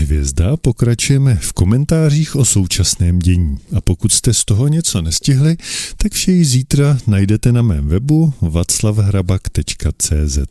hvězda pokračujeme v komentářích o současném dění. A pokud jste z toho něco nestihli, tak vše již zítra najdete na mém webu vaclavhrabak.cz.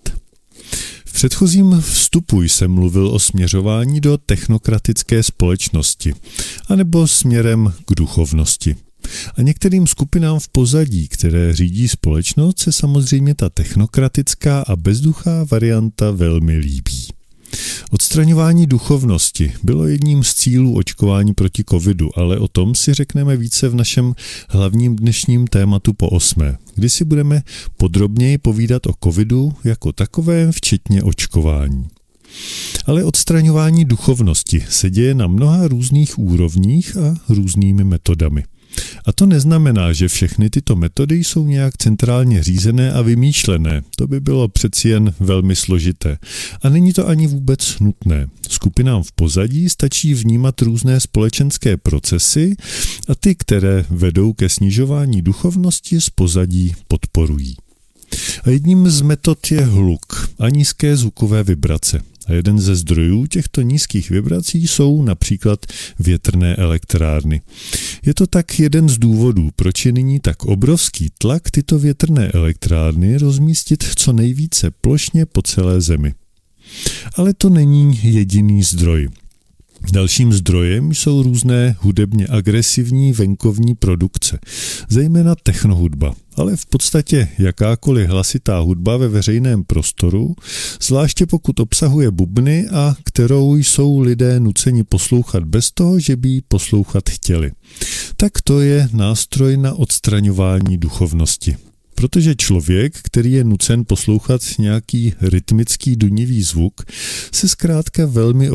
V předchozím vstupu jsem mluvil o směřování do technokratické společnosti, anebo směrem k duchovnosti. A některým skupinám v pozadí, které řídí společnost, se samozřejmě ta technokratická a bezduchá varianta velmi líbí. Odstraňování duchovnosti bylo jedním z cílů očkování proti covidu, ale o tom si řekneme více v našem hlavním dnešním tématu po 8., kdy si budeme podrobněji povídat o covidu jako takovém, včetně očkování. Ale odstraňování duchovnosti se děje na mnoha různých úrovních a různými metodami. A to neznamená, že všechny tyto metody jsou nějak centrálně řízené a vymýšlené. To by bylo přeci jen velmi složité. A není to ani vůbec nutné. Skupinám v pozadí stačí vnímat různé společenské procesy a ty, které vedou ke snižování duchovnosti, z pozadí podporují. A jedním z metod je hluk a nízké zvukové vibrace. A jeden ze zdrojů těchto nízkých vibrací jsou například větrné elektrárny. Je to tak jeden z důvodů, proč je nyní tak obrovský tlak tyto větrné elektrárny rozmístit co nejvíce plošně po celé zemi. Ale to není jediný zdroj. Dalším zdrojem jsou různé hudebně agresivní venkovní produkce, zejména technohudba, ale v podstatě jakákoliv hlasitá hudba ve veřejném prostoru, zvláště pokud obsahuje bubny a kterou jsou lidé nuceni poslouchat bez toho, že by ji poslouchat chtěli. Tak to je nástroj na odstraňování duchovnosti. Protože člověk, který je nucen poslouchat nějaký rytmický dunivý zvuk, se zkrátka velmi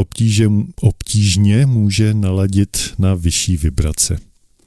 obtížně může naladit na vyšší vibrace.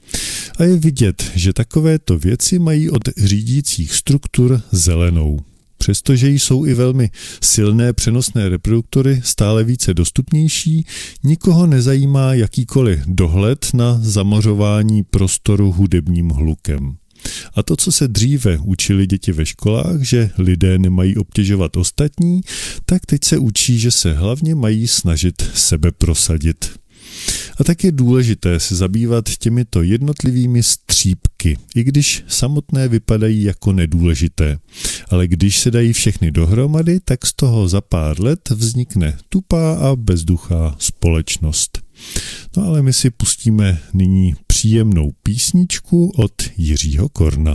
A je vidět, že takovéto věci mají od řídících struktur zelenou. Přestože jsou i velmi silné přenosné reproduktory stále více dostupnější, nikoho nezajímá jakýkoliv dohled na zamořování prostoru hudebním hlukem. A to, co se dříve učili děti ve školách, že lidé nemají obtěžovat ostatní, tak teď se učí, že se hlavně mají snažit sebe prosadit. A tak je důležité se zabývat těmito jednotlivými střípky, i když samotné vypadají jako nedůležité. Ale když se dají všechny dohromady, tak z toho za pár let vznikne tupá a bezduchá společnost. No ale my si pustíme nyní příjemnou písničku od Jiřího Korna.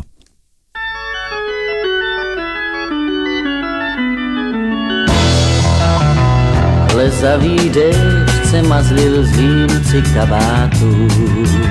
Lezavý déšť se mazlil z límci kabátu.